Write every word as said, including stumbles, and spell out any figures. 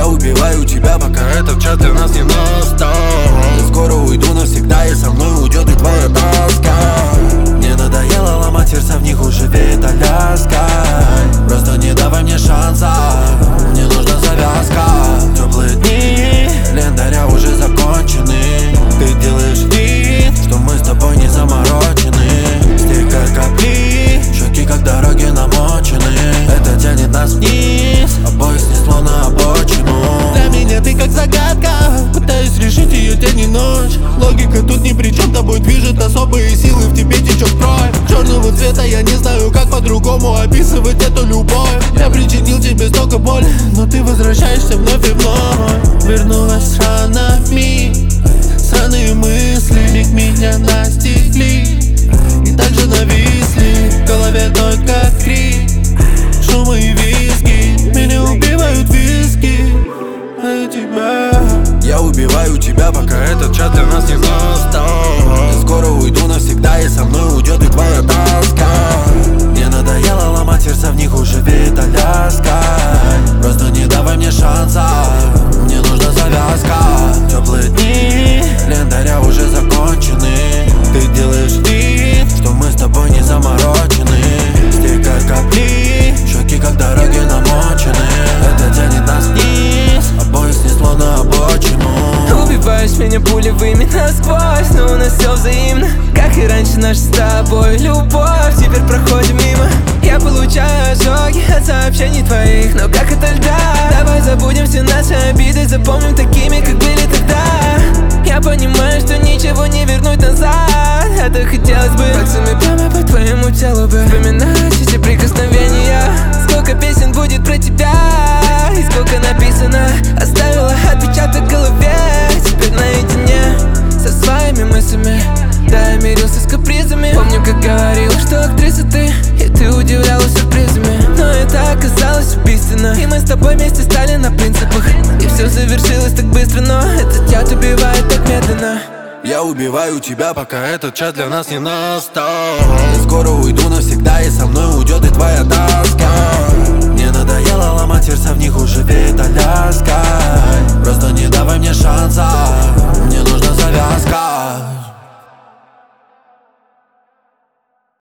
убиваю тебя, пока этот чат для нас не настал. Я скоро уйду навсегда, и со мной уйдет и твоя тоска. Мне надоело ломать сердца, в них уже веет Аляска. Просто не давай мне шанса, мне нужна завязка. Теплые дни календаря уже закончены. Ты делаешь вид, что мы с тобой не заморочены. Стекают капли, щеки как дороги намочены. Это тянет нас вниз, обоих снесло на обочину. Для меня ты как загадка, пытаюсь решить ее день и ночь. Логика тут ни при чем, тобой движет особые силы, в тебе течет кровь черного цвета, я не знаю, как по-другому описывать эту любовь. Я причинил тебе столько боли, но ты возвращаешься вновь и вновь. Вернулась ранами, сраные мысли миг меня настигли и также нависли. В голове только крик, шум и виски. Меня убивают виски, а я тебя. Я убиваю тебя, пока этот чат для нас не настал. Я скоро уйду навсегда, и со мной уйдет и твоя тоска. Мне надоело ломать сердца, в них уже веет Аляска. Просто не давай мне шанса, мне нужна завязка. Теплые дни календаря уже закончены. Ты делаешь вид, что мы с тобой не заморочены. Стекают капли, щеки как дороги намочены. Это тянет нас вниз, обоих снесло на обочину. Убиваешь меня пулевыми насквозь, но у нас все взаимно. Как и раньше наша с тобой любовь, теперь проходим мимо. Я получаю ожоги от сообщений твоих, но как это льда. Давай забудем все наши обиды, запомним такими, как были тогда. Я понимаю, что ничего не вернуть назад, а так хотелось бы пальцами прямо по твоему телу бы вспоминать эти прикосновения. Сколько песен будет про тебя, и сколько написано, оставила отпечаток в голове. Теперь наедине со своими мыслями. Да, я мирился с капризами. Помню, как говорил, что актриса ты, и ты удивлялась сюрпризами. Но это оказалось убийственно, и мы с тобой вместе стали на принципах. И все завершилось так быстро, но этот яд убивает так медленно. Я убиваю тебя, пока этот чат для нас не настал. Я скоро уйду навсегда, и